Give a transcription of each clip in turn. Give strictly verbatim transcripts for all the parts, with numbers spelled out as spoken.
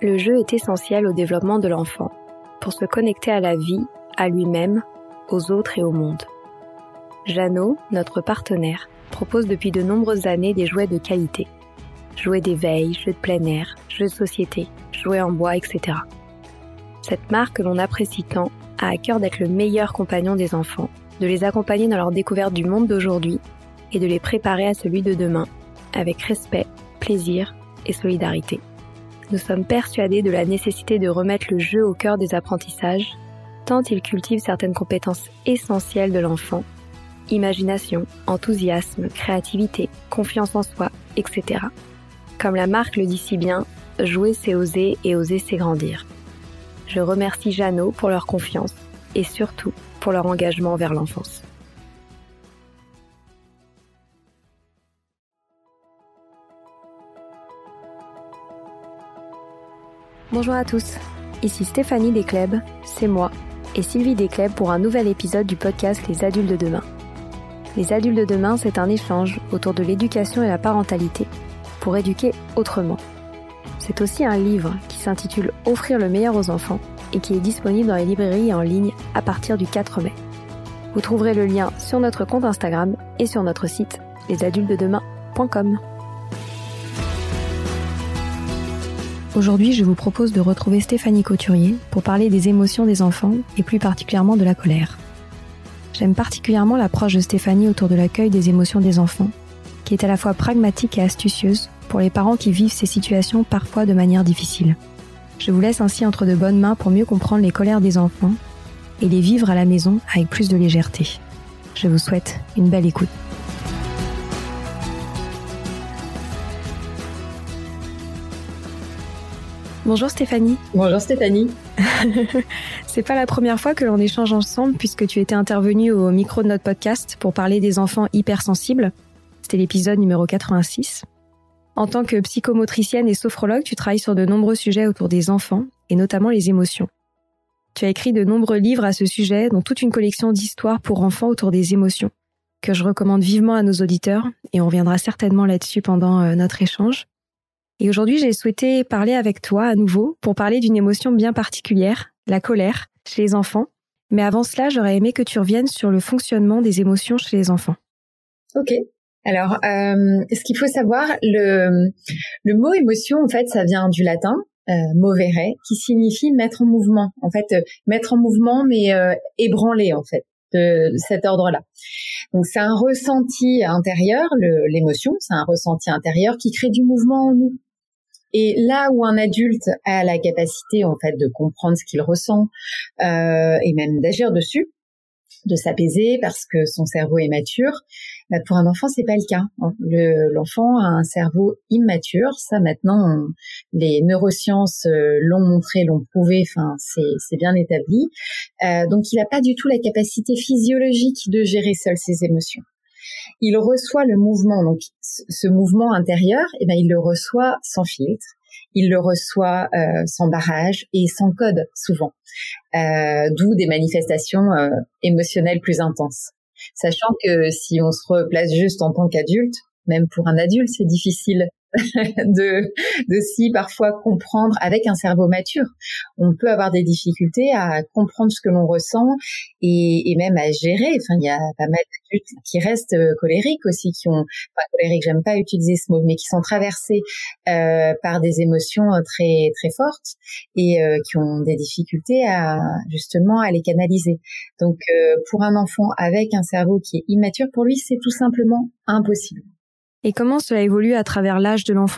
Le jeu est essentiel au développement de l'enfant, pour se connecter à la vie, à lui-même, aux autres et au monde. Jeannot, notre partenaire, propose depuis de nombreuses années des jouets de qualité. Jouets d'éveil, jeux de plein air, jeux de société, jouets en bois, et cetera. Cette marque que l'on apprécie tant a à cœur d'être le meilleur compagnon des enfants, de les accompagner dans leur découverte du monde d'aujourd'hui et de les préparer à celui de demain, avec respect, plaisir et solidarité. Nous sommes persuadés de la nécessité de remettre le jeu au cœur des apprentissages, tant il cultive certaines compétences essentielles de l'enfant, imagination, enthousiasme, créativité, confiance en soi, et cetera. Comme la marque le dit si bien, jouer c'est oser et oser c'est grandir. Je remercie Jeannot pour leur confiance et surtout pour leur engagement vers l'enfance. Bonjour à tous, ici Stéphanie Descleb, c'est moi, et Sylvie Descleb pour un nouvel épisode du podcast Les Adultes de demain. Les Adultes de demain, c'est un échange autour de l'éducation et la parentalité, pour éduquer autrement. C'est aussi un livre qui s'intitule « Offrir le meilleur aux enfants » et qui est disponible dans les librairies et en ligne à partir du quatre mai. Vous trouverez le lien sur notre compte Instagram et sur notre site les adultes de demain point com. Aujourd'hui, je vous propose de retrouver Stéphanie Couturier pour parler des émotions des enfants et plus particulièrement de la colère. J'aime particulièrement l'approche de Stéphanie autour de l'accueil des émotions des enfants, qui est à la fois pragmatique et astucieuse pour les parents qui vivent ces situations parfois de manière difficile. Je vous laisse ainsi entre de bonnes mains pour mieux comprendre les colères des enfants et les vivre à la maison avec plus de légèreté. Je vous souhaite une belle écoute. Bonjour Stéphanie. Bonjour Stéphanie. C'est pas la première fois que l'on échange ensemble puisque tu étais intervenue au micro de notre podcast pour parler des enfants hypersensibles. C'était l'épisode numéro quatre-vingt-six. En tant que psychomotricienne et sophrologue, tu travailles sur de nombreux sujets autour des enfants et notamment les émotions. Tu as écrit de nombreux livres à ce sujet, dont toute une collection d'histoires pour enfants autour des émotions, que je recommande vivement à nos auditeurs et on reviendra certainement là-dessus pendant euh, notre échange. Et aujourd'hui, j'ai souhaité parler avec toi à nouveau pour parler d'une émotion bien particulière, la colère, chez les enfants. Mais avant cela, j'aurais aimé que tu reviennes sur le fonctionnement des émotions chez les enfants. Ok. Alors, euh, ce qu'il faut savoir, le, le mot émotion, en fait, ça vient du latin, euh, movere, qui signifie mettre en mouvement. En fait, euh, mettre en mouvement, mais euh, ébranler, en fait, de, de cet ordre-là. Donc, c'est un ressenti intérieur, le, l'émotion, c'est un ressenti intérieur qui crée du mouvement en nous. Et là où un adulte a la capacité, en fait, de comprendre ce qu'il ressent euh, et même d'agir dessus, de s'apaiser parce que son cerveau est mature, bah pour un enfant, c'est pas le cas. Le, l'enfant a un cerveau immature. Ça, maintenant, on, les neurosciences euh, l'ont montré, l'ont prouvé. Enfin, c'est, c'est bien établi. Euh, donc, il n'a pas du tout la capacité physiologique de gérer seul ses émotions. Il reçoit le mouvement, donc ce mouvement intérieur, eh ben il le reçoit sans filtre, il le reçoit euh, sans barrage et sans code souvent, euh, d'où des manifestations euh, émotionnelles plus intenses. Sachant que si on se replace juste en tant qu'adulte, même pour un adulte, c'est difficile de, de si parfois comprendre avec un cerveau mature. On peut avoir des difficultés à comprendre ce que l'on ressent et, et même à gérer. Enfin, il y a pas mal d'adultes qui restent colériques aussi, qui ont, enfin colériques, j'aime pas utiliser ce mot, mais qui sont traversés euh, par des émotions très très fortes et euh, qui ont des difficultés à justement à les canaliser. Donc, euh, pour un enfant avec un cerveau qui est immature, pour lui, c'est tout simplement impossible. Et comment cela évolue à travers l'âge de l'enfant ?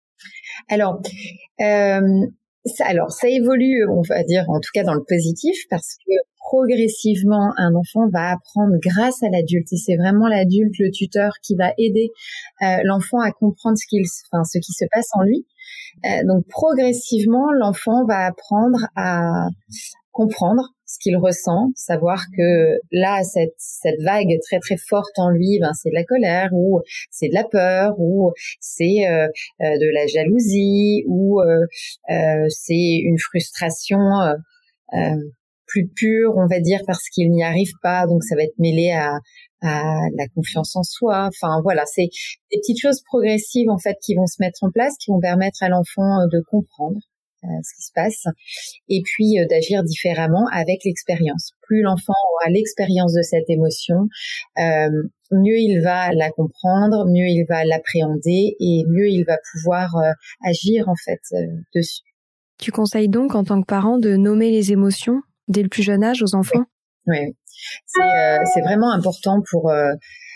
Alors, euh, ça, alors, ça évolue, on va dire, en tout cas dans le positif, parce que progressivement, un enfant va apprendre grâce à l'adulte. Et c'est vraiment l'adulte, le tuteur, qui va aider euh, l'enfant à comprendre ce qu'il, enfin, ce qui se passe en lui. Euh, donc, progressivement, l'enfant va apprendre à comprendre ce qu'il ressent, savoir que là, cette, cette vague très très forte en lui, ben c'est de la colère ou c'est de la peur ou c'est euh, euh, de la jalousie ou euh, euh, c'est une frustration euh, euh, plus pure, on va dire, parce qu'il n'y arrive pas, donc ça va être mêlé à, à la confiance en soi. Enfin voilà, c'est des petites choses progressives en fait qui vont se mettre en place, qui vont permettre à l'enfant de comprendre euh, ce qui se passe, et puis euh, d'agir différemment avec l'expérience. Plus l'enfant aura l'expérience de cette émotion, euh, mieux il va la comprendre, mieux il va l'appréhender et mieux il va pouvoir euh, agir en fait euh, dessus. Tu conseilles donc en tant que parent de nommer les émotions dès le plus jeune âge aux enfants ? Oui, oui. C'est, euh, c'est vraiment important pour euh,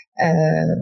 euh,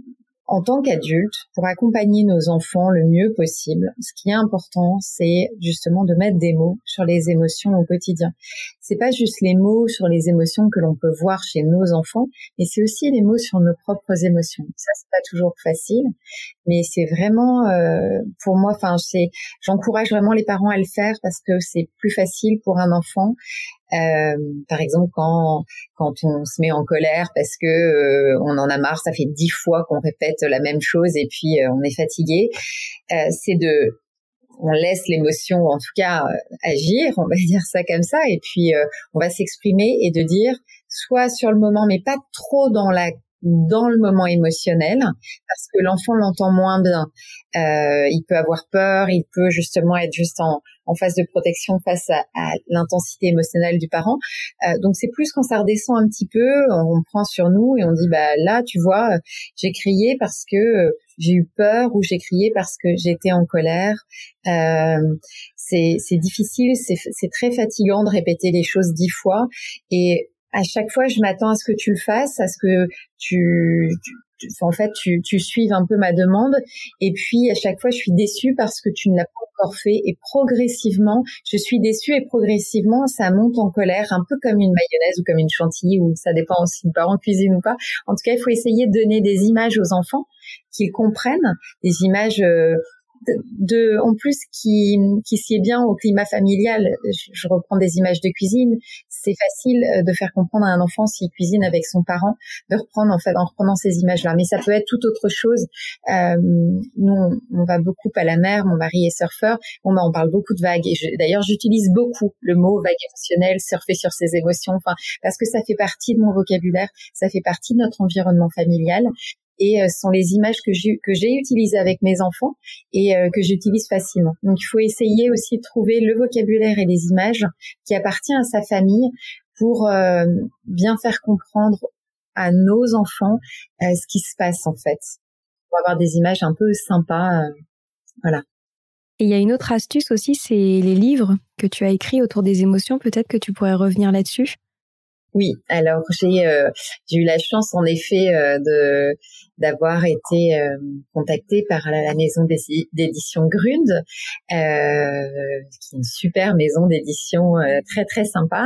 en tant qu'adulte, pour accompagner nos enfants le mieux possible. Ce qui est important, c'est justement de mettre des mots sur les émotions au quotidien. C'est pas juste les mots sur les émotions que l'on peut voir chez nos enfants, mais c'est aussi les mots sur nos propres émotions. Ça, c'est pas toujours facile, mais c'est vraiment, euh, pour moi, enfin, c'est, j'encourage vraiment les parents à le faire parce que c'est plus facile pour un enfant. Euh, par exemple, quand quand on se met en colère parce que euh, on en a marre, ça fait dix fois qu'on répète la même chose et puis euh, on est fatigué. Euh, c'est de, on laisse l'émotion, en tout cas, euh, agir, on va dire ça comme ça, et puis euh, on va s'exprimer et de dire, soit sur le moment, mais pas trop dans la dans le moment émotionnel, parce que l'enfant l'entend moins bien. Euh, il peut avoir peur, il peut justement être juste en, en phase de protection face à, à l'intensité émotionnelle du parent. Euh, donc c'est plus quand ça redescend un petit peu, on prend sur nous et on dit bah là tu vois, j'ai crié parce que j'ai eu peur ou j'ai crié parce que j'étais en colère. Euh, c'est, c'est difficile, c'est, c'est très fatigant de répéter les choses dix fois et à chaque fois, je m'attends à ce que tu le fasses, à ce que tu, tu en fait, tu, tu suives un peu ma demande. Et puis, à chaque fois, je suis déçue parce que tu ne l'as pas encore fait. Et progressivement, je suis déçue et progressivement, ça monte en colère, un peu comme une mayonnaise ou comme une chantilly, ou ça dépend si le parent cuisine ou pas. En tout cas, il faut essayer de donner des images aux enfants qu'ils comprennent, des images euh, de, de, en plus, qui, qui sied bien au climat familial. Je, je reprends des images de cuisine. C'est facile de faire comprendre à un enfant s'il cuisine avec son parent, de reprendre en fait en reprenant ces images-là. Mais ça peut être toute autre chose. Euh, nous, on, on va beaucoup à la mer. Mon mari est surfeur. On, on parle beaucoup de vagues. Et je, d'ailleurs, j'utilise beaucoup le mot vague émotionnelle, surfer sur ses émotions. Enfin, parce que ça fait partie de mon vocabulaire. Ça fait partie de notre environnement familial. Et euh, ce sont les images que j'ai, que j'ai utilisées avec mes enfants et euh, que j'utilise facilement. Donc, il faut essayer aussi de trouver le vocabulaire et les images qui appartiennent à sa famille pour euh, bien faire comprendre à nos enfants euh, ce qui se passe en fait. Pour avoir des images un peu sympas, euh, voilà. Et il y a une autre astuce aussi, c'est les livres que tu as écrits autour des émotions. Peut-être que tu pourrais revenir là-dessus. Oui, alors j'ai euh, j'ai eu la chance en effet euh, de d'avoir été euh, contactée par la, la maison d'édition Grund, euh, qui est une super maison d'édition euh, très très sympa.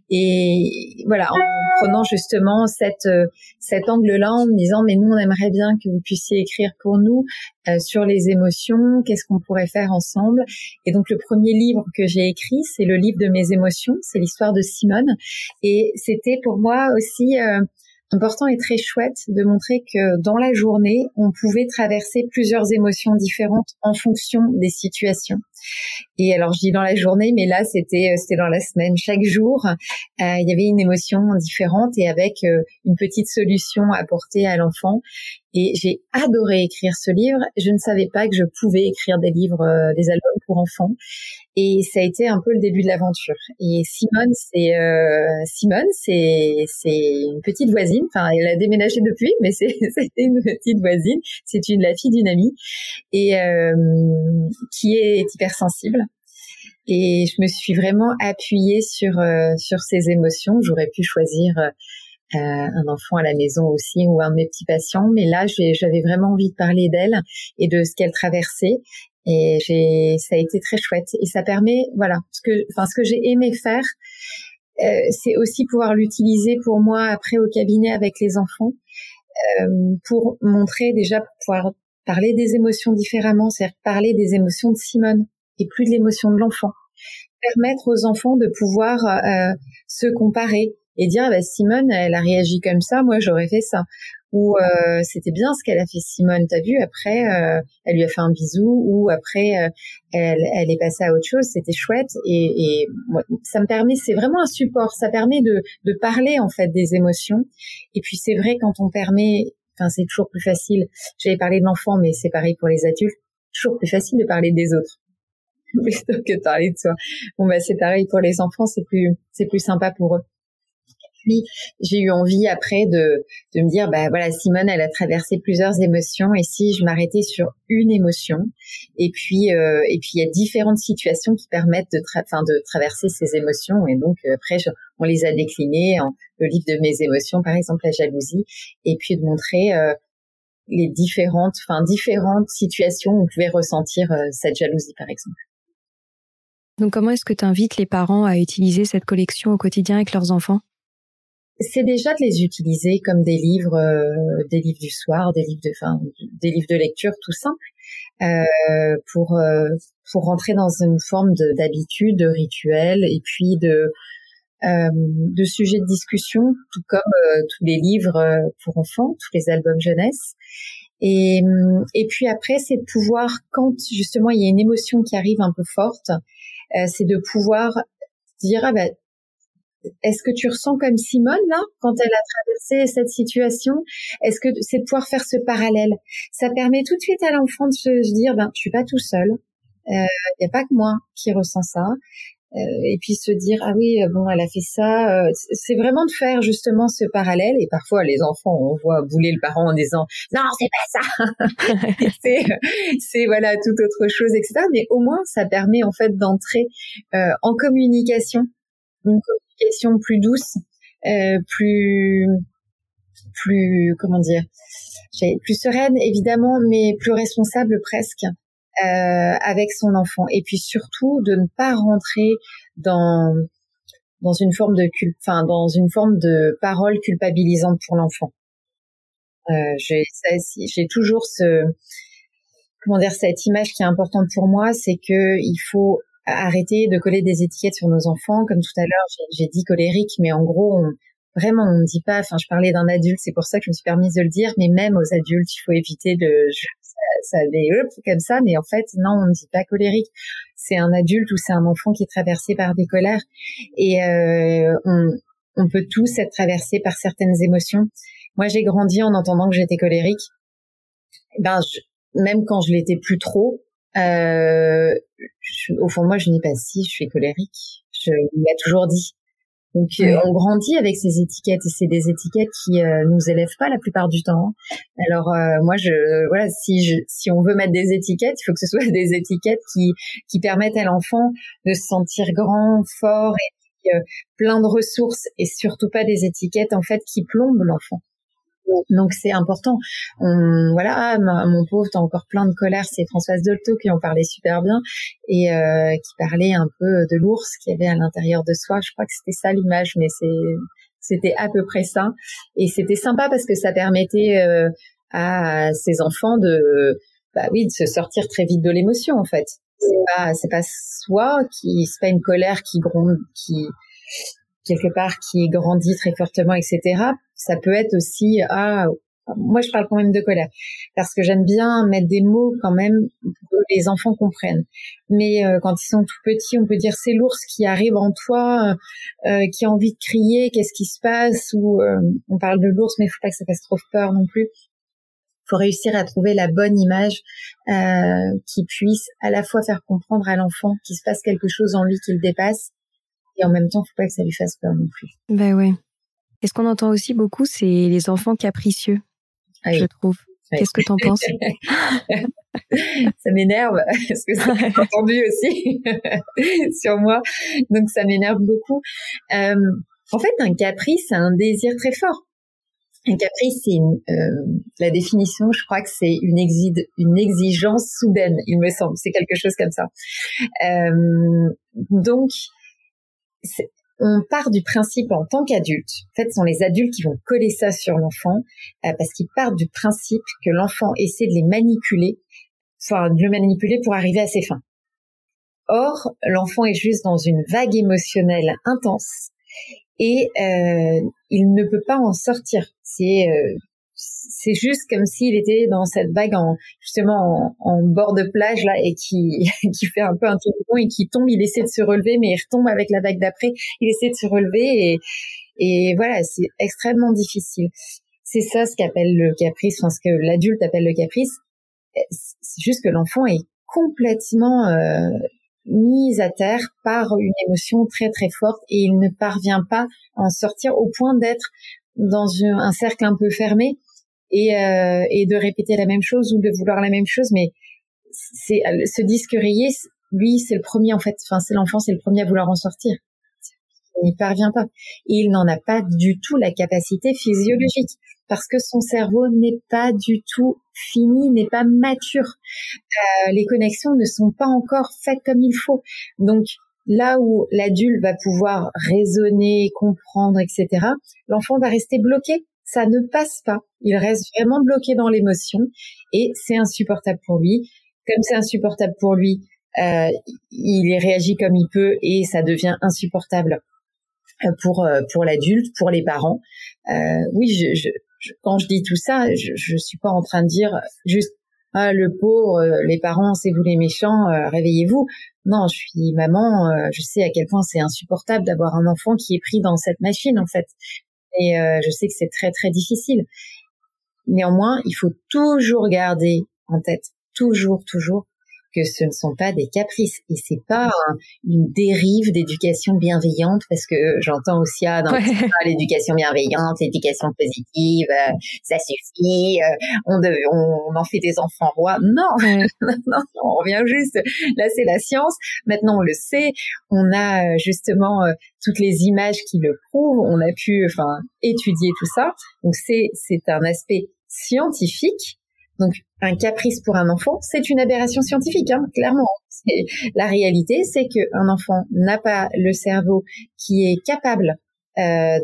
Et voilà, en prenant justement cette cet angle-là, en me disant mais nous on aimerait bien que vous puissiez écrire pour nous euh, sur les émotions, qu'est-ce qu'on pourrait faire ensemble. Et donc le premier livre que j'ai écrit, c'est le livre de mes émotions, c'est l'histoire de Simone. Et c'était pour moi aussi euh, important et très chouette de montrer que dans la journée, on pouvait traverser plusieurs émotions différentes en fonction des situations. Et alors, je dis dans la journée, mais là, c'était c'était dans la semaine. Chaque jour, euh, il y avait une émotion différente et avec euh, une petite solution apportée à l'enfant. Et j'ai adoré écrire ce livre. Je ne savais pas que je pouvais écrire des livres, euh, des albums pour enfants. Et ça a été un peu le début de l'aventure. Et Simone, c'est euh, Simone, c'est c'est une petite voisine. Enfin, elle a déménagé depuis, mais c'est c'était une petite voisine. C'est une la fille d'une amie et euh, qui est hypersensible. Et je me suis vraiment appuyée sur euh, sur ses émotions. J'aurais pu choisir euh, un enfant à la maison aussi ou un de mes petits patients, mais là, j'ai, j'avais vraiment envie de parler d'elle et de ce qu'elle traversait. Et j'ai, ça a été très chouette. Et ça permet, voilà, ce que, enfin, ce que j'ai aimé faire, euh, c'est aussi pouvoir l'utiliser pour moi après au cabinet avec les enfants, euh, pour montrer déjà, pour pouvoir parler des émotions différemment, c'est-à-dire parler des émotions de Simone et plus de l'émotion de l'enfant. Permettre aux enfants de pouvoir euh, se comparer et dire bah, Simone, elle a réagi comme ça, moi j'aurais fait ça. Ou euh, c'était bien ce qu'elle a fait Simone, t'as vu, après euh, elle lui a fait un bisou, ou après euh, elle, elle est passée à autre chose, c'était chouette. Et, et moi, ça me permet, c'est vraiment un support, ça permet de, de parler en fait des émotions. Et puis c'est vrai quand on permet, enfin c'est toujours plus facile, j'avais parlé de l'enfant mais c'est pareil pour les adultes, toujours plus facile de parler des autres. plutôt que de parler de soi. Bon bah c'est pareil pour les enfants, c'est plus c'est plus sympa pour eux. Puis j'ai eu envie après de de me dire bah voilà, Simone elle a traversé plusieurs émotions, et si je m'arrêtais sur une émotion, et puis euh, et puis il y a différentes situations qui permettent de tra- enfin de traverser ces émotions, et donc euh, après je, on les a déclinées en le livre de mes émotions, par exemple la jalousie, et puis de montrer euh, les différentes enfin différentes situations où on pouvait ressentir euh, cette jalousie par exemple. Donc comment est-ce que tu invites les parents à utiliser cette collection au quotidien avec leurs enfants ? C'est déjà de les utiliser comme des livres, euh, des livres du soir, des livres de, enfin, des livres de lecture tout simple, euh, pour euh, pour rentrer dans une forme de, d'habitude, de rituel, et puis de euh, de sujets de discussion, tout comme euh, tous les livres euh, pour enfants, tous les albums jeunesse. Et et puis après, c'est de pouvoir, quand justement il y a une émotion qui arrive un peu forte, euh, c'est de pouvoir dire ah ben est-ce que tu ressens comme Simone, là, quand elle a traversé cette situation? Est-ce que c'est de pouvoir faire ce parallèle? Ça permet tout de suite à l'enfant de se dire, ben, je suis pas tout seul. Il euh, y a pas que moi qui ressens ça. Euh, et puis se dire, ah oui, bon, elle a fait ça. Euh, c'est vraiment de faire justement ce parallèle. Et parfois, les enfants, on voit bouler le parent en disant, non, c'est pas ça. c'est, c'est voilà, toute autre chose, et cetera. Mais au moins, ça permet en fait d'entrer euh, en communication. Une communication plus douce, euh, plus, plus, comment dire, plus sereine évidemment, mais plus responsable presque, euh, avec son enfant. Et puis surtout de ne pas rentrer dans dans une forme de cul, enfin dans une forme de parole culpabilisante pour l'enfant. Euh, j'ai, ça, j'ai toujours ce, comment dire, cette image qui est importante pour moi, c'est que il faut arrêter de coller des étiquettes sur nos enfants. Comme tout à l'heure, j'ai, j'ai dit colérique, mais en gros, on, vraiment, on ne dit pas, enfin, je parlais d'un adulte, c'est pour ça que je me suis permise de le dire, mais même aux adultes, il faut éviter de, je, ça, ça des comme ça, mais en fait, non, on ne dit pas colérique. C'est un adulte ou c'est un enfant qui est traversé par des colères. Et, euh, on, on peut tous être traversés par certaines émotions. Moi, j'ai grandi en entendant que j'étais colérique. Ben, je, même quand je l'étais plus trop, euh, je, au fond de moi, je dis pas si, je suis colérique. Je l'ai toujours dit. Donc, oui. euh, on grandit avec ces étiquettes, et c'est des étiquettes qui euh, nous élèvent pas la plupart du temps. Alors, euh, moi, je, voilà, si je, si on veut mettre des étiquettes, il faut que ce soit des étiquettes qui, qui permettent à l'enfant de se sentir grand, fort et puis, euh, plein de ressources, et surtout pas des étiquettes en fait qui plombent l'enfant. Donc c'est important. On, voilà, ah, ma, mon pauvre, t'as encore plein de colère. C'est Françoise Dolto qui en parlait super bien, et euh, qui parlait un peu de l'ours qu'il y avait à l'intérieur de soi. Je crois que c'était ça l'image, mais c'est c'était à peu près ça. Et c'était sympa parce que ça permettait euh, à ces enfants de, bah oui, de se sortir très vite de l'émotion en fait. C'est pas c'est pas soi qui, c'est pas une colère qui gronde, qui quelque part qui grandit très fortement, et cetera. Ça peut être aussi, ah, moi je parle quand même de colère, parce que j'aime bien mettre des mots quand même pour que les enfants comprennent. Mais euh, quand ils sont tout petits, on peut dire c'est l'ours qui arrive en toi, euh, qui a envie de crier, qu'est-ce qui se passe, ou euh, on parle de l'ours, mais il faut pas que ça fasse trop peur non plus. Il faut réussir à trouver la bonne image euh, qui puisse à la fois faire comprendre à l'enfant qu'il se passe quelque chose en lui qui le dépasse, et en même temps, il ne faut pas que ça lui fasse peur non plus. Ben ouais. Et ce qu'on entend aussi beaucoup, c'est les enfants capricieux, ah oui. Je trouve. Oui. Qu'est-ce que tu en penses? Ça m'énerve, parce que ça m'a entendu aussi sur moi. Donc, ça m'énerve beaucoup. Euh, en fait, un caprice, c'est un désir très fort. Un caprice, c'est une, euh, la définition, je crois que c'est une, exi- une exigence soudaine, il me semble. C'est quelque chose comme ça. Euh, donc, c'est, on part du principe en tant qu'adulte, en fait, ce sont les adultes qui vont coller ça sur l'enfant, euh, parce qu'ils partent du principe que l'enfant essaie de les manipuler, enfin, de le manipuler pour arriver à ses fins. Or, l'enfant est juste dans une vague émotionnelle intense, et euh, il ne peut pas en sortir. C'est euh, c'est juste comme s'il était dans cette vague en justement en, en bord de plage là, et qui qui fait un peu un tour de rond et qui tombe. Il essaie de se relever, mais il retombe avec la vague d'après. Il essaie de se relever, et et voilà, c'est extrêmement difficile. C'est ça ce qu'appelle le caprice, enfin ce que l'adulte appelle le caprice. C'est juste que l'enfant est complètement euh, mise à terre par une émotion très très forte et il ne parvient pas à en sortir au point d'être dans un, un cercle un peu fermé et, euh, et de répéter la même chose ou de vouloir la même chose. Mais c'est ce disque rayé, lui, c'est le premier en fait. Enfin, c'est l'enfant, c'est le premier à vouloir en sortir. Il n'y parvient pas. Et il n'en a pas du tout la capacité physiologique parce que son cerveau n'est pas du tout fini, n'est pas mature. Euh, les connexions ne sont pas encore faites comme il faut. Donc, là où l'adulte va pouvoir raisonner, comprendre, et cetera, l'enfant va rester bloqué. Ça ne passe pas. Il reste vraiment bloqué dans l'émotion et c'est insupportable pour lui. Comme c'est insupportable pour lui, euh, il réagit comme il peut et ça devient insupportable pour pour l'adulte, pour les parents. Euh, oui, je, je, je, quand je dis tout ça, je, je suis pas en train de dire juste ah le pauvre, euh, les parents, c'est vous les méchants, euh, réveillez-vous. Non, je suis maman, euh, je sais à quel point c'est insupportable d'avoir un enfant qui est pris dans cette machine en fait. Et euh, je sais que c'est très très difficile. Néanmoins, il faut toujours garder en tête, toujours toujours que ce ne sont pas des caprices et c'est pas un, une dérive d'éducation bienveillante parce que j'entends aussi ah, dans ouais. ah, l'éducation bienveillante, l'éducation positive, euh, ça suffit, euh, on, de, on, on en fait des enfants rois. Non, ouais. non, non, on revient juste. Là, c'est la science. Maintenant, on le sait. On a justement euh, toutes les images qui le prouvent. On a pu, enfin, étudier tout ça. Donc c'est c'est un aspect scientifique. Donc, un caprice pour un enfant, c'est une aberration scientifique, hein, clairement. C'est, la réalité, c'est qu'un enfant n'a pas le cerveau qui est capable euh,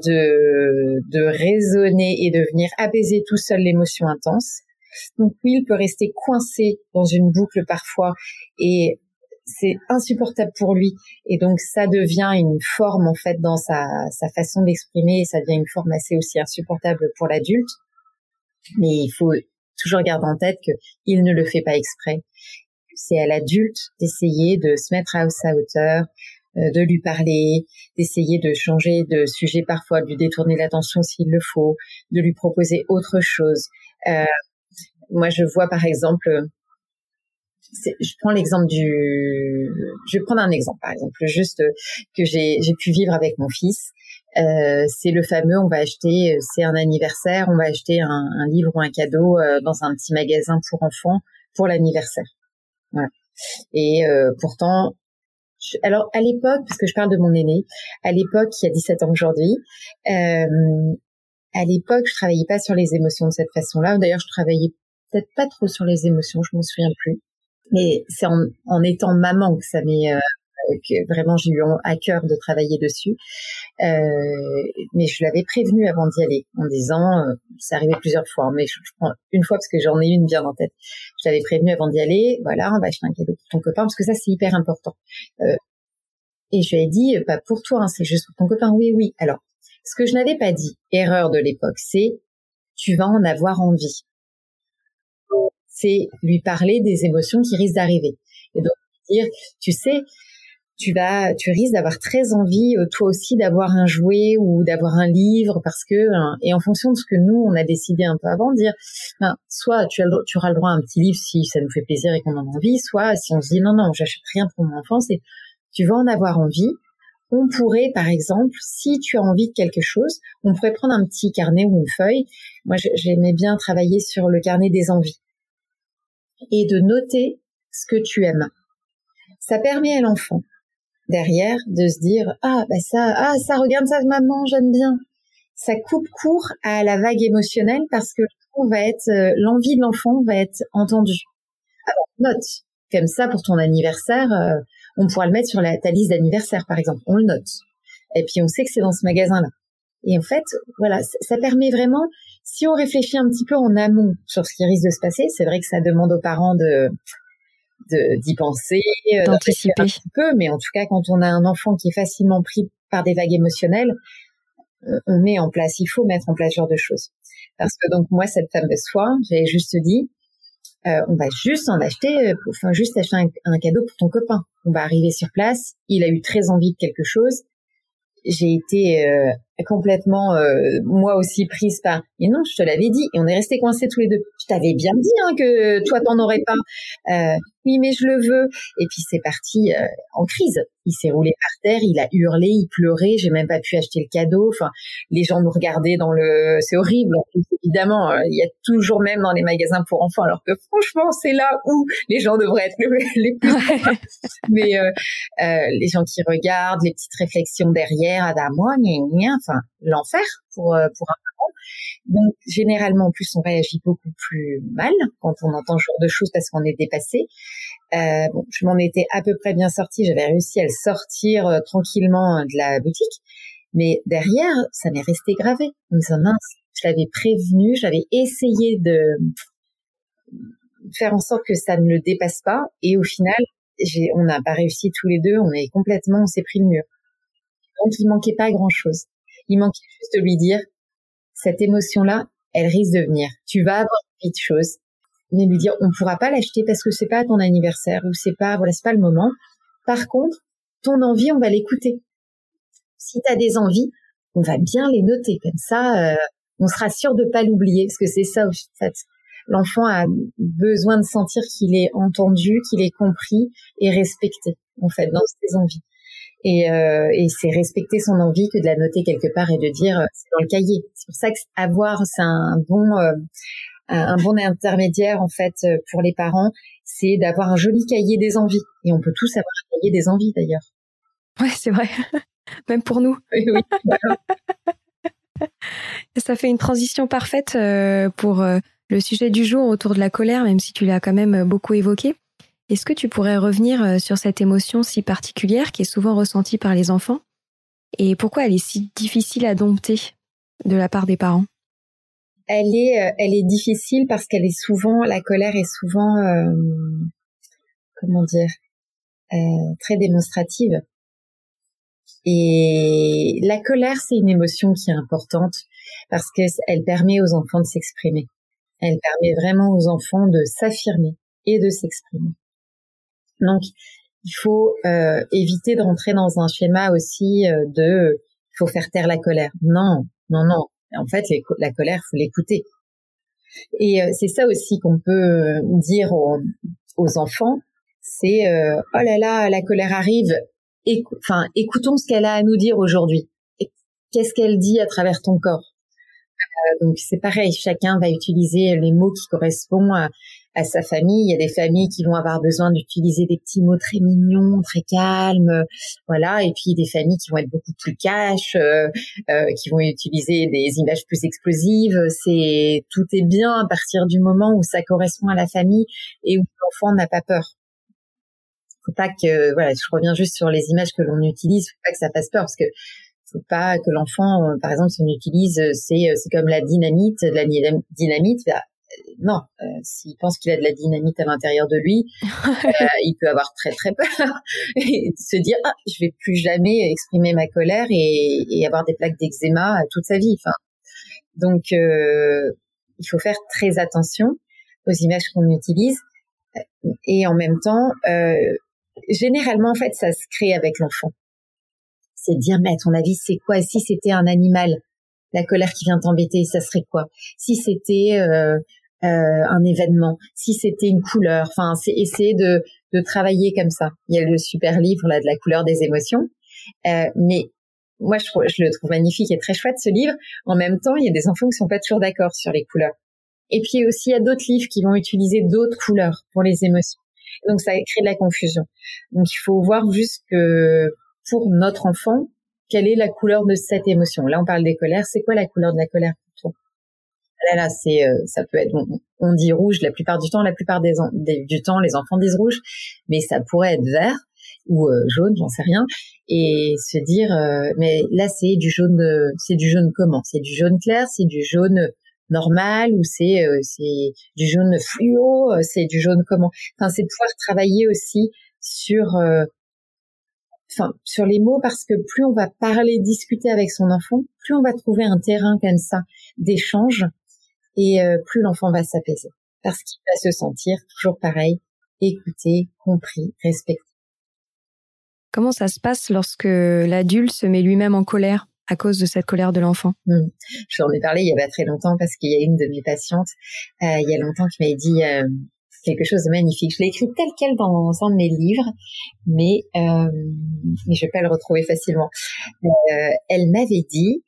de, de raisonner et de venir apaiser tout seul l'émotion intense. Donc oui, il peut rester coincé dans une boucle parfois et c'est insupportable pour lui. Et donc, ça devient une forme, en fait, dans sa, sa façon d'exprimer et ça devient une forme assez aussi insupportable pour l'adulte. Mais il faut toujours garder en tête qu'il ne le fait pas exprès. C'est à l'adulte d'essayer de se mettre à sa hauteur, euh, de lui parler, d'essayer de changer de sujet parfois, de lui détourner l'attention s'il le faut, de lui proposer autre chose. Euh, moi, je vois par exemple, c'est, je prends l'exemple du, je vais prendre un exemple par exemple, juste que j'ai, j'ai pu vivre avec mon fils. Euh, c'est le fameux, on va acheter, c'est un anniversaire, on va acheter un, un livre ou un cadeau euh, dans un petit magasin pour enfants pour l'anniversaire. Voilà. Et euh, pourtant, je, alors à l'époque, parce que je parle de mon aîné, à l'époque, il y a dix-sept ans aujourd'hui, euh, à l'époque, je travaillais pas sur les émotions de cette façon-là. D'ailleurs, je travaillais peut-être pas trop sur les émotions, je m'en souviens plus. Mais c'est en, en étant maman que ça m'est euh, que vraiment j'ai eu à cœur de travailler dessus. Euh, mais je l'avais prévenu avant d'y aller en disant, euh, c'est arrivé plusieurs fois, mais je, je prends une fois parce que j'en ai une bien en tête. Je l'avais prévenu avant d'y aller, voilà, on va acheter un cadeau pour ton copain parce que ça c'est hyper important. Euh, et je lui ai dit, pas pour toi, hein, c'est juste pour ton copain. Oui, oui. Alors, ce que je n'avais pas dit, erreur de l'époque, c'est tu vas en avoir envie. C'est lui parler des émotions qui risquent d'arriver. Et donc dire, tu sais, tu vas, tu risques d'avoir très envie, euh, toi aussi, d'avoir un jouet ou d'avoir un livre parce que, hein, et en fonction de ce que nous, on a décidé un peu avant, dire, ben, soit tu, as le, tu auras le droit à un petit livre si ça nous fait plaisir et qu'on en a envie, soit si on se dit non, non, j'achète rien pour mon enfant, c'est, tu vas en avoir envie. On pourrait, par exemple, si tu as envie de quelque chose, on pourrait prendre un petit carnet ou une feuille. Moi, j'aimais bien travailler sur le carnet des envies et de noter ce que tu aimes. Ça permet à l'enfant derrière de se dire ah bah ça ah ça regarde ça maman j'aime bien. Ça coupe court à la vague émotionnelle parce que on va être euh, l'envie de l'enfant va être entendue. Alors note comme ça pour ton anniversaire, euh, on pourra le mettre sur la, ta liste d'anniversaire par exemple, on le note. Et puis on sait que c'est dans ce magasin là. Et en fait voilà ça, ça permet vraiment, si on réfléchit un petit peu en amont sur ce qui risque de se passer, c'est vrai que ça demande aux parents de De, d'y penser, d'anticiper un petit peu, mais en tout cas, quand on a un enfant qui est facilement pris par des vagues émotionnelles, on met en place, il faut mettre en place ce genre de choses. Parce que donc, moi, cette fameuse fois, j'avais juste dit, euh, on va juste en acheter, enfin, juste acheter un, un cadeau pour ton copain. On va arriver sur place, il a eu très envie de quelque chose, j'ai été euh, complètement euh, moi aussi prise par « mais non, je te l'avais dit » et on est restés coincés tous les deux. « Je t'avais bien dit hein, que toi t'en aurais pas. Euh, » Oui, mais je le veux. Et puis c'est parti euh, en crise. Il s'est roulé par terre, il a hurlé, il pleurait, j'ai même pas pu acheter le cadeau. Enfin, les gens nous regardaient dans le... C'est horrible. Évidemment, euh, il y a toujours même dans les magasins pour enfants, alors que franchement, c'est là où les gens devraient être les plus... mais euh, euh, les gens qui regardent, les petites réflexions derrière, ah bah moi, gna gna, enfin, l'enfer pour, euh, pour un parent. Donc, généralement, en plus, on réagit beaucoup plus mal quand on entend ce genre de choses parce qu'on est dépassé. Euh, bon, je m'en étais à peu près bien sortie, j'avais réussi à le sortir euh, tranquillement de la boutique, mais derrière, ça m'est resté gravé. Je me disais, mince, je l'avais prévenu, j'avais essayé de faire en sorte que ça ne le dépasse pas, et au final, j'ai, on n'a pas réussi tous les deux, on est complètement, on s'est pris le mur. Donc, il manquait pas grand-chose. Il manquait juste de lui dire, cette émotion-là, elle risque de venir. Tu vas avoir une petite chose. Mais lui dire, on pourra pas l'acheter parce que c'est pas ton anniversaire ou c'est pas, voilà, c'est pas le moment. Par contre, ton envie, on va l'écouter. Si t'as des envies, on va bien les noter. Comme ça, euh, on sera sûr de pas l'oublier parce que c'est ça, en fait. L'enfant a besoin de sentir qu'il est entendu, qu'il est compris et respecté, en fait, dans ses envies. Et, euh, et c'est respecter son envie que de la noter quelque part et de dire, euh, c'est dans le cahier. C'est pour ça que avoir, c'est un bon, euh, un bon intermédiaire, en fait, pour les parents, c'est d'avoir un joli cahier des envies. Et on peut tous avoir un cahier des envies, d'ailleurs. Ouais, c'est vrai. Même pour nous. Oui, oui. Voilà. Ça fait une transition parfaite euh, pour euh, le sujet du jour autour de la colère, même si tu l'as quand même beaucoup évoqué. Est-ce que tu pourrais revenir sur cette émotion si particulière qui est souvent ressentie par les enfants et pourquoi elle est si difficile à dompter de la part des parents? Elle est, euh, elle est difficile parce qu'elle est souvent, la colère est souvent, euh, comment dire, euh, très démonstrative. Et la colère, c'est une émotion qui est importante parce qu'elle permet aux enfants de s'exprimer. Elle permet vraiment aux enfants de s'affirmer et de s'exprimer. Donc, il faut euh, éviter de rentrer dans un schéma aussi euh, de il faut faire taire la colère. Non, non, non. En fait, les, la colère, faut l'écouter. Et euh, c'est ça aussi qu'on peut dire aux, aux enfants, c'est euh, oh là là, la colère arrive. Écou- enfin, écoutons ce qu'elle a à nous dire aujourd'hui. Et qu'est-ce qu'elle dit à travers ton corps? Euh, donc c'est pareil, chacun va utiliser les mots qui correspondent à, à sa famille. Il y a des familles qui vont avoir besoin d'utiliser des petits mots très mignons, très calmes, voilà. Et puis des familles qui vont être beaucoup plus cash, euh, euh, qui vont utiliser des images plus explosives. C'est tout est bien à partir du moment où ça correspond à la famille et où l'enfant n'a pas peur. Faut pas que, voilà, je reviens juste sur les images que l'on utilise. Faut pas que ça fasse peur parce que faut pas que l'enfant, par exemple, si on utilise, c'est c'est comme la dynamite, de la dynamite. Bah, non, euh, s'il pense qu'il a de la dynamite à l'intérieur de lui, euh, il peut avoir très très peur et se dire ah, je vais plus jamais exprimer ma colère et, et avoir des plaques d'eczéma toute sa vie. Enfin, donc euh, il faut faire très attention aux images qu'on utilise et en même temps, euh, généralement en fait, ça se crée avec l'enfant. C'est de dire, mais à ton avis, c'est quoi? Si c'était un animal, la colère qui vient t'embêter, ça serait quoi? Si c'était euh, euh, un événement, si c'était une couleur, enfin, c'est essayer de, de travailler comme ça. Il y a le super livre là de la couleur des émotions, euh, mais moi je, trouve, je le trouve magnifique et très chouette ce livre. En même temps, il y a des enfants qui sont pas toujours d'accord sur les couleurs. Et puis aussi, il y a d'autres livres qui vont utiliser d'autres couleurs pour les émotions. Donc ça crée de la confusion. Donc il faut voir juste que pour notre enfant, quelle est la couleur de cette émotion? Là, on parle des colères. C'est quoi la couleur de la colère pour toi? Là, là, c'est, euh, ça peut être, on, on dit rouge la plupart du temps. La plupart des, des du temps, les enfants disent rouge, mais ça pourrait être vert ou euh, jaune, j'en sais rien. Et se dire, euh, mais là, c'est du jaune. Euh, c'est du jaune comment? C'est du jaune clair, c'est du jaune normal ou c'est euh, c'est du jaune fluo? C'est du jaune comment? Enfin, c'est de pouvoir travailler aussi sur euh, Enfin, sur les mots, parce que plus on va parler, discuter avec son enfant, plus on va trouver un terrain comme ça d'échange et euh, plus l'enfant va s'apaiser. Parce qu'il va se sentir toujours pareil, écouté, compris, respecté. Comment ça se passe lorsque l'adulte se met lui-même en colère? à cause de cette colère de l'enfant? Mmh. J'en ai parlé il y a pas très longtemps parce qu'il y a une de mes patientes, euh, il y a longtemps, qui m'avait dit euh, quelque chose de magnifique. Je l'ai écrit tel quel dans un de mes livres, mais, euh, mais je vais pas le retrouver facilement. Euh, elle m'avait dit,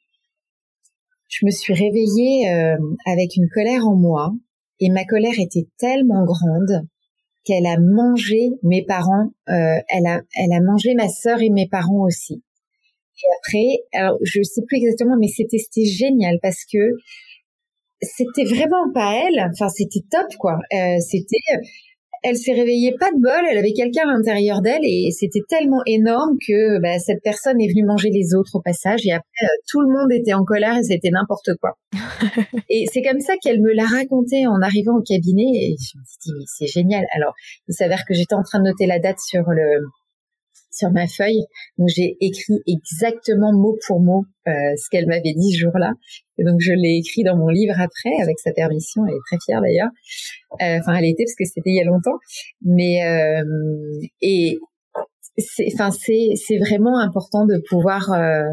je me suis réveillée euh, avec une colère en moi, et ma colère était tellement grande qu'elle a mangé mes parents, euh, elle a, elle a mangé ma sœur et mes parents aussi. Et après, alors je sais plus exactement, mais c'était, c'était génial parce que c'était vraiment pas elle. Enfin, c'était top, quoi. Euh, c'était, elle s'est réveillée pas de bol. Elle avait quelqu'un à l'intérieur d'elle et c'était tellement énorme que bah, cette personne est venue manger les autres au passage. Et après, euh, tout le monde était en colère et c'était n'importe quoi. Et c'est comme ça qu'elle me l'a raconté en arrivant au cabinet. Et je me suis dit, mais c'est génial. Alors, il s'avère que j'étais en train de noter la date sur le sur ma feuille, donc j'ai écrit exactement mot pour mot euh, ce qu'elle m'avait dit ce jour-là, et donc je l'ai écrit dans mon livre après, avec sa permission. Elle est très fière d'ailleurs, euh, enfin elle était, parce que c'était il y a longtemps, mais euh, et c'est, enfin c'est c'est vraiment important de pouvoir euh,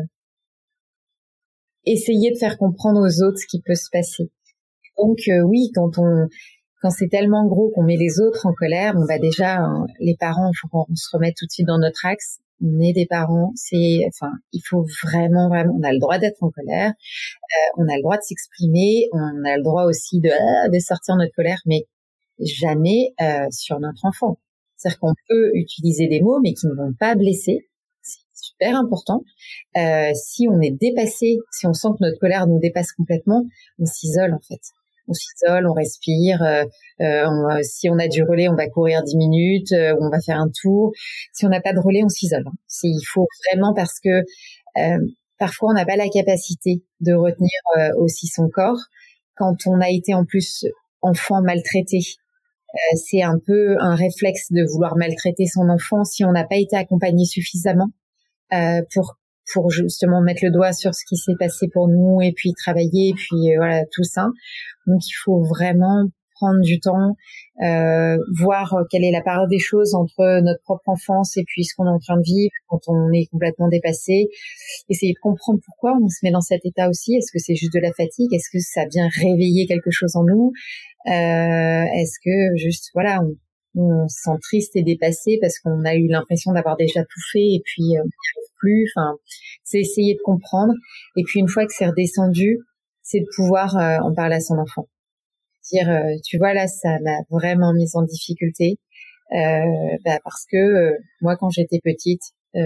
essayer de faire comprendre aux autres ce qui peut se passer. Donc euh, oui, quand on Quand c'est tellement gros qu'on met les autres en colère, on va déjà, hein, les parents, il faut qu'on se remette tout de suite dans notre axe. On est des parents, c'est, enfin, il faut vraiment, vraiment, on a le droit d'être en colère, euh, on a le droit de s'exprimer, on a le droit aussi de, euh, de sortir notre colère, mais jamais euh, sur notre enfant. C'est-à-dire qu'on peut utiliser des mots, mais qui ne vont pas blesser. C'est super important. Euh, si on est dépassé, si on sent que notre colère nous dépasse complètement, on s'isole en fait. On s'isole, on respire. Euh, euh, on, si on a du relais, on va courir dix minutes, euh, on va faire un tour. Si on n'a pas de relais, on s'isole. Hein. C'est, il faut vraiment, parce que euh, parfois on n'a pas la capacité de retenir euh, aussi son corps. Quand on a été en plus enfant maltraité, euh, c'est un peu un réflexe de vouloir maltraiter son enfant si on n'a pas été accompagné suffisamment euh, pour pour justement mettre le doigt sur ce qui s'est passé pour nous et puis travailler et puis euh, voilà tout ça. Donc il faut vraiment prendre du temps, euh, voir quelle est la part des choses entre notre propre enfance et puis ce qu'on est en train de vivre quand on est complètement dépassé. Essayer de comprendre pourquoi on se met dans cet état aussi. Est-ce que c'est juste de la fatigue? Est-ce que ça vient réveiller quelque chose en nous? euh, Est-ce que juste voilà on, on se sent triste et dépassé parce qu'on a eu l'impression d'avoir déjà tout fait et puis euh, on n'y arrive plus. Enfin, c'est essayer de comprendre. Et puis une fois que c'est redescendu, c'est de pouvoir euh, en parler à son enfant. Dire, euh, tu vois là, ça m'a vraiment mise en difficulté euh, bah, parce que euh, moi quand j'étais petite, euh,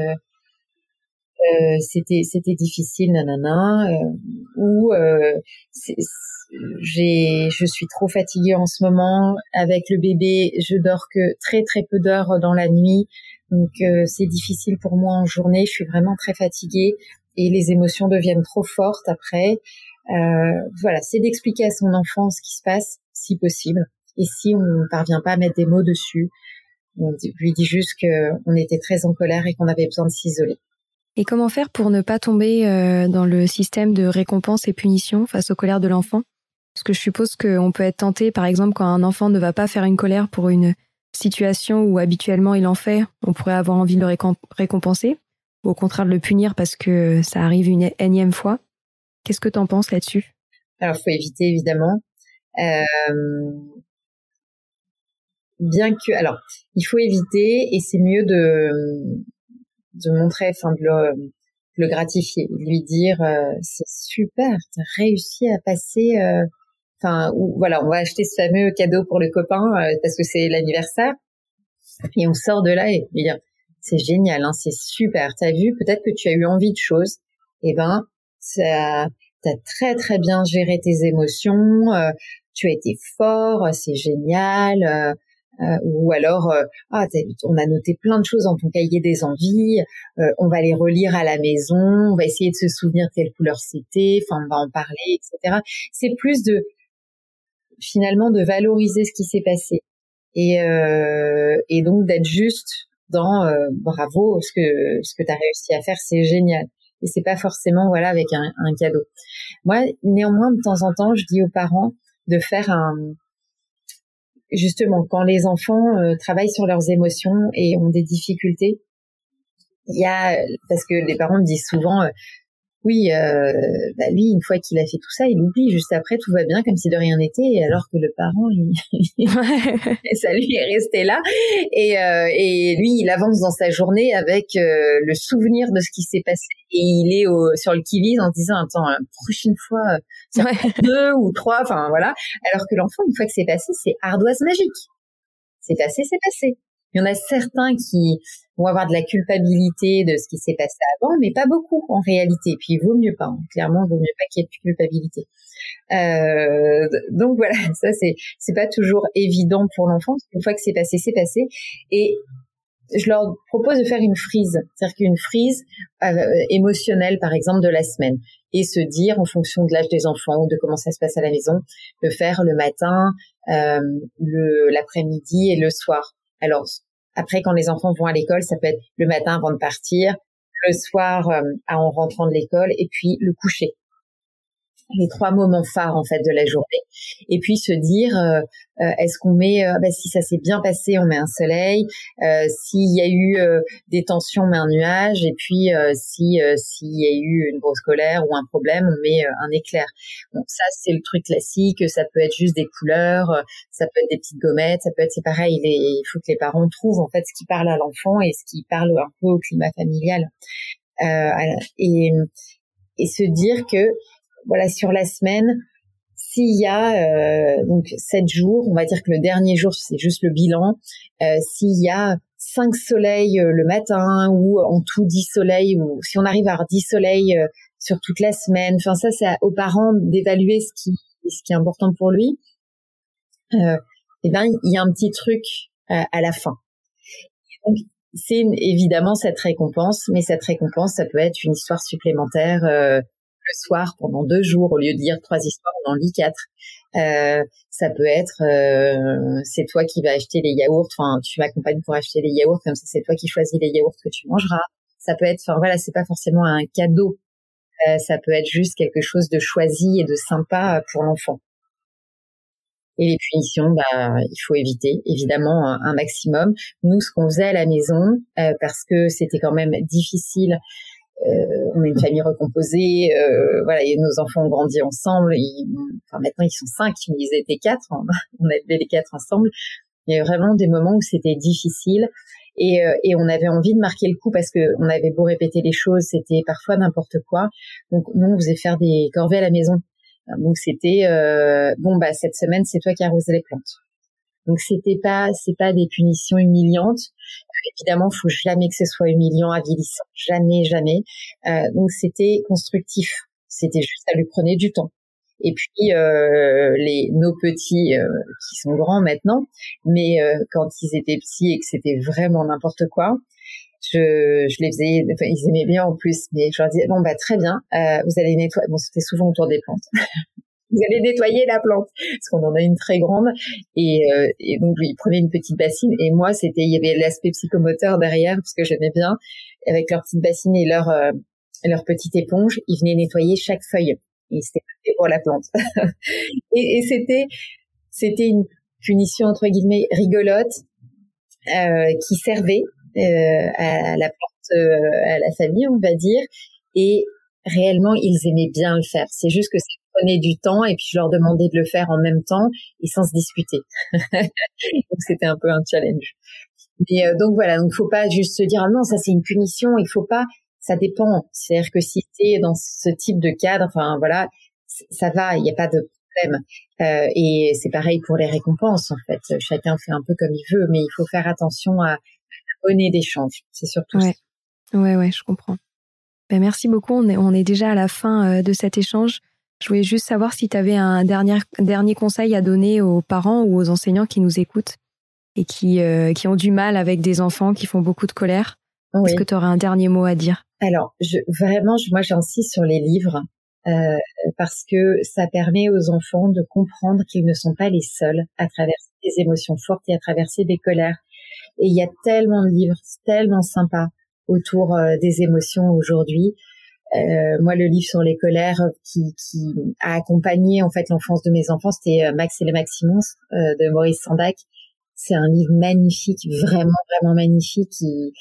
euh, c'était c'était difficile, nanana, euh, ou euh, c'est, c'est, j'ai je suis trop fatiguée en ce moment avec le bébé, je dors que très très peu d'heures dans la nuit, donc euh, c'est difficile pour moi en journée, je suis vraiment très fatiguée et les émotions deviennent trop fortes après. Euh, voilà, c'est d'expliquer à son enfant ce qui se passe, si possible. Et si on ne parvient pas à mettre des mots dessus, on lui dit juste qu'on était très en colère et qu'on avait besoin de s'isoler. Et comment faire pour ne pas tomber euh, dans le système de récompense et punition face aux colères de l'enfant? Parce que je suppose qu'on peut être tenté, par exemple, quand un enfant ne va pas faire une colère pour une situation où habituellement il en fait, on pourrait avoir envie de le récomp- récompenser, ou au contraire de le punir parce que ça arrive une énième fois. Qu'est-ce que tu en penses là-dessus? Alors, faut éviter, évidemment. Euh, bien que, alors, il faut éviter et c'est mieux de, de montrer, enfin, de le, de le gratifier, de lui dire, euh, c'est super, t'as réussi à passer, euh, enfin, ou, voilà, on va acheter ce fameux cadeau pour le copain euh, parce que c'est l'anniversaire et on sort de là et, et dire, c'est génial, hein, c'est super, t'as vu, peut-être que tu as eu envie de choses, et ben, ça, t'as très très bien géré tes émotions, euh, tu as été fort, c'est génial, euh, euh, ou alors euh, ah on a noté plein de choses dans ton cahier des envies, euh, on va les relire à la maison, on va essayer de se souvenir de quelle couleur c'était, enfin on va en parler, et cetera. C'est plus de finalement de valoriser ce qui s'est passé et euh, et donc d'être juste dans euh, bravo, ce que ce que t'as réussi à faire, c'est génial. Et c'est pas forcément voilà avec un, un cadeau. Moi, néanmoins, de temps en temps, je dis aux parents de faire un justement quand les enfants euh, travaillent sur leurs émotions et ont des difficultés. Il y a parce que les parents me disent souvent, euh, oui, euh, bah lui, une fois qu'il a fait tout ça, il oublie. Juste après, tout va bien, comme si de rien n'était, alors que le parent, il... ça lui est resté là. Et, euh, et lui, il avance dans sa journée avec euh, le souvenir de ce qui s'est passé. Et il est au, sur le qui-vive en disant, attends, la prochaine fois, ça ouais. deux ou trois, enfin voilà. Alors que l'enfant, une fois que c'est passé, c'est ardoise magique. C'est passé, c'est passé. Il y en a certains qui vont avoir de la culpabilité de ce qui s'est passé avant, mais pas beaucoup en réalité. Puis il vaut mieux pas, hein. Clairement, il vaut mieux pas qu'il y ait de culpabilité. Euh, donc voilà, ça c'est c'est pas toujours évident pour l'enfant. Une fois que c'est passé, c'est passé. Et je leur propose de faire une frise, c'est-à-dire qu'une frise euh, émotionnelle, par exemple, de la semaine, et se dire, en fonction de l'âge des enfants ou de comment ça se passe à la maison, de faire le matin, euh, le l'après-midi et le soir. Alors, après, quand les enfants vont à l'école, ça peut être le matin avant de partir, le soir euh, en rentrant de l'école, et puis le coucher. Les trois moments phares en fait de la journée. Et puis se dire, euh, euh, est-ce qu'on met, euh, bah, si ça s'est bien passé, on met un soleil. Euh, s'il y a eu euh, des tensions, on met un nuage. Et puis euh, si euh, s'il y a eu une grosse colère ou un problème, on met euh, un éclair. Bon, ça c'est le truc classique. Ça peut être juste des couleurs, ça peut être des petites gommettes, ça peut être c'est pareil. Les, il faut que les parents trouvent en fait ce qui parle à l'enfant et ce qui parle un peu au climat familial. Euh, et et se dire que voilà, sur la semaine, s'il y a euh, donc sept jours, on va dire que le dernier jour, c'est juste le bilan. Euh, s'il y a cinq soleils euh, le matin ou en tout dix soleils, ou si on arrive à avoir dix soleils euh, sur toute la semaine, enfin ça, c'est aux parents d'évaluer ce qui, ce qui est important pour lui. Euh, et ben, il y a un petit truc euh, à la fin. Donc, c'est une, évidemment cette récompense, mais cette récompense, ça peut être une histoire supplémentaire. Euh, le soir pendant deux jours, au lieu de lire trois histoires, on en lit quatre. Euh, ça peut être, euh, c'est toi qui vas acheter les yaourts, enfin, tu m'accompagnes pour acheter les yaourts, comme ça, c'est toi qui choisis les yaourts que tu mangeras. Ça peut être, enfin, voilà, c'est pas forcément un cadeau. Euh, ça peut être juste quelque chose de choisi et de sympa pour l'enfant. Et les punitions, bah, il faut éviter, évidemment, un, un maximum. Nous, ce qu'on faisait à la maison, euh, parce que c'était quand même difficile. Euh, on est une famille recomposée, euh, voilà, et nos enfants ont grandi ensemble. Ils, enfin, maintenant, ils sont cinq, mais ils étaient quatre. On, on a élevé les quatre ensemble. Il y a vraiment des moments où c'était difficile, et, euh, et on avait envie de marquer le coup parce que on avait beau répéter les choses, c'était parfois n'importe quoi. Donc, nous, on faisait faire des corvées à la maison. Donc, c'était euh, bon, bah cette semaine, c'est toi qui arroses les plantes. Donc c'était pas, c'est pas des punitions humiliantes. Euh, évidemment, faut jamais que ce soit humiliant, avilissant, jamais, jamais. Euh, donc c'était constructif. C'était juste, ça lui prenait du temps. Et puis euh, les nos petits euh, qui sont grands maintenant, mais euh, quand ils étaient petits et que c'était vraiment n'importe quoi, je, je les faisais, enfin, ils aimaient bien en plus, mais je leur disais bon bah très bien, euh, vous allez nettoyer. Bon, c'était souvent autour des plantes. Vous allez nettoyer la plante, parce qu'on en a une très grande, et, euh, et donc ils prenaient une petite bassine, et moi c'était, il y avait l'aspect psychomoteur derrière, parce que j'aimais bien, avec leur petite bassine et leur euh, leur petite éponge, ils venaient nettoyer chaque feuille, et c'était parfait pour la plante. et, et c'était c'était une punition entre guillemets rigolote, euh, qui servait euh, à la plante, euh, à la famille, on va dire, et réellement ils aimaient bien le faire. C'est juste que ça prenait du temps, et puis je leur demandais de le faire en même temps et sans se disputer. Donc c'était un peu un challenge. Mais euh, donc voilà, donc faut pas juste se dire ah non, ça c'est une punition, il faut pas, ça dépend. C'est-à-dire que si t'es dans ce type de cadre, enfin voilà, ça va, il y a pas de problème. Euh, et c'est pareil pour les récompenses en fait. Chacun fait un peu comme il veut, mais il faut faire attention à la monnaie d'échange. C'est surtout ouais. ça. Ouais, ouais, je comprends. Ben, merci beaucoup. On est, on est déjà à la fin euh, de cet échange. Je voulais juste savoir si tu avais un dernier, dernier conseil à donner aux parents ou aux enseignants qui nous écoutent et qui, euh, qui ont du mal avec des enfants qui font beaucoup de colère. Oui. Est-ce que tu aurais un dernier mot à dire? Alors, je, vraiment, je, moi, j'insiste sur les livres euh, parce que ça permet aux enfants de comprendre qu'ils ne sont pas les seuls à traverser des émotions fortes et à traverser des colères. Et il y a tellement de livres, tellement sympas autour euh, des émotions aujourd'hui. Euh, moi, le livre sur les colères qui, qui a accompagné en fait l'enfance de mes enfants, c'était Max et les Maximons euh, de Maurice Sendak. C'est un livre magnifique, vraiment, vraiment magnifique, qui,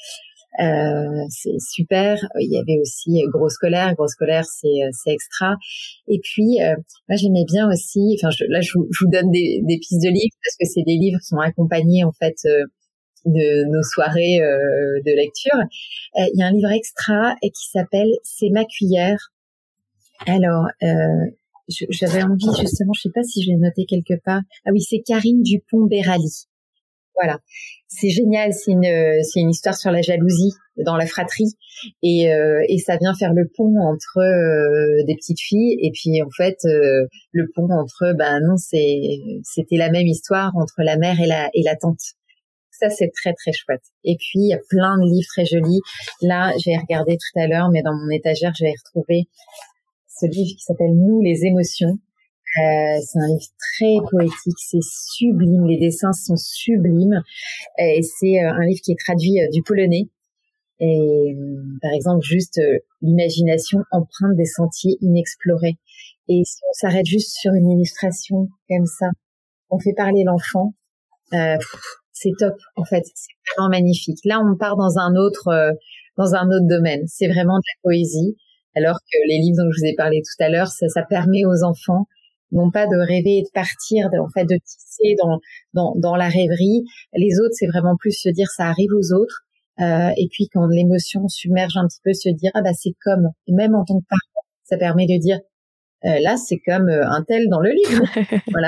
Euh, c'est super. Il y avait aussi Gros scolaire. Gros scolaire, c'est c'est extra. Et puis, euh, moi, j'aimais bien aussi. Enfin, je, là, je vous, je vous donne des, des pistes de livres parce que c'est des livres qui sont accompagnés en fait euh, de nos soirées euh, de lecture. Euh, il y a un livre extra qui s'appelle C'est ma cuillère. Alors, euh, je, j'avais envie justement, je sais pas si je l'ai noté quelque part. Ah oui, c'est Karine Dupont-Berali. Voilà, c'est génial. C'est une c'est une histoire sur la jalousie dans la fratrie et euh, et ça vient faire le pont entre euh, des petites filles et puis en fait euh, le pont entre ben non c'est c'était la même histoire entre la mère et la et la tante. Ça c'est très très chouette. Et puis il y a plein de livres très jolis. Là j'ai regardé tout à l'heure, mais dans mon étagère j'ai retrouvé ce livre qui s'appelle Nous les émotions. Euh, c'est un livre très poétique, c'est sublime, les dessins sont sublimes et c'est euh, un livre qui est traduit euh, du polonais et euh, par exemple juste euh, l'imagination emprunte des sentiers inexplorés et si on s'arrête juste sur une illustration comme ça, on fait parler l'enfant, euh, c'est top en fait, c'est vraiment magnifique. Là on part dans un autre euh, dans un autre domaine, c'est vraiment de la poésie alors que les livres dont je vous ai parlé tout à l'heure, ça, ça permet aux enfants non pas de rêver et de partir, de, en fait, de tisser dans, dans, dans la rêverie. Les autres, c'est vraiment plus se dire ça arrive aux autres. Euh, et puis quand l'émotion submerge un petit peu, se dire ah bah c'est comme. Et même en tant que parent, ça permet de dire euh, là c'est comme euh, un tel dans le livre. Voilà.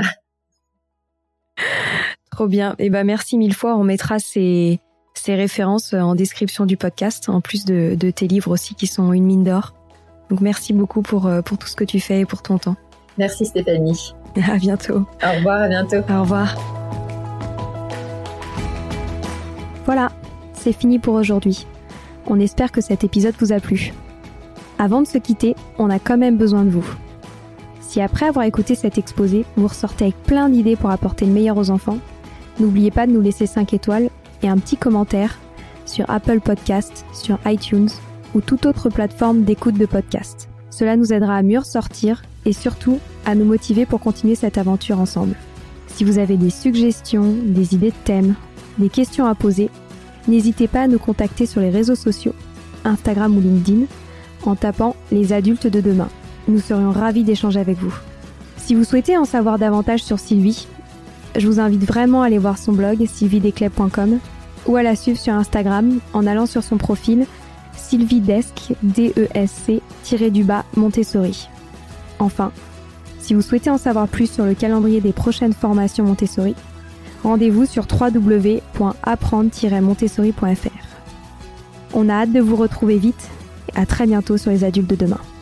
Trop bien. Et ben merci mille fois. On mettra ces ces références en description du podcast, en plus de, de tes livres aussi qui sont une mine d'or. Donc merci beaucoup pour pour tout ce que tu fais et pour ton temps. Merci Stéphanie. À bientôt. Au revoir, à bientôt. Au revoir. Voilà, c'est fini pour aujourd'hui. On espère que cet épisode vous a plu. Avant de se quitter, on a quand même besoin de vous. Si après avoir écouté cet exposé, vous ressortez avec plein d'idées pour apporter le meilleur aux enfants, n'oubliez pas de nous laisser cinq étoiles et un petit commentaire sur Apple Podcasts, sur iTunes ou toute autre plateforme d'écoute de podcast. Cela nous aidera à mieux ressortir et surtout à nous motiver pour continuer cette aventure ensemble. Si vous avez des suggestions, des idées de thèmes, des questions à poser, n'hésitez pas à nous contacter sur les réseaux sociaux, Instagram ou LinkedIn, en tapant « Les adultes de demain ». Nous serions ravis d'échanger avec vous. Si vous souhaitez en savoir davantage sur Sylvie, je vous invite vraiment à aller voir son blog sylvie desclés point com ou à la suivre sur Instagram en allant sur son profil Sylvie Desc, D E S C, tiré du bas, Montessori. Enfin, si vous souhaitez en savoir plus sur le calendrier des prochaines formations Montessori, rendez-vous sur w w w point apprendre tiret montessori point f r. On a hâte de vous retrouver vite et à très bientôt sur les adultes de demain.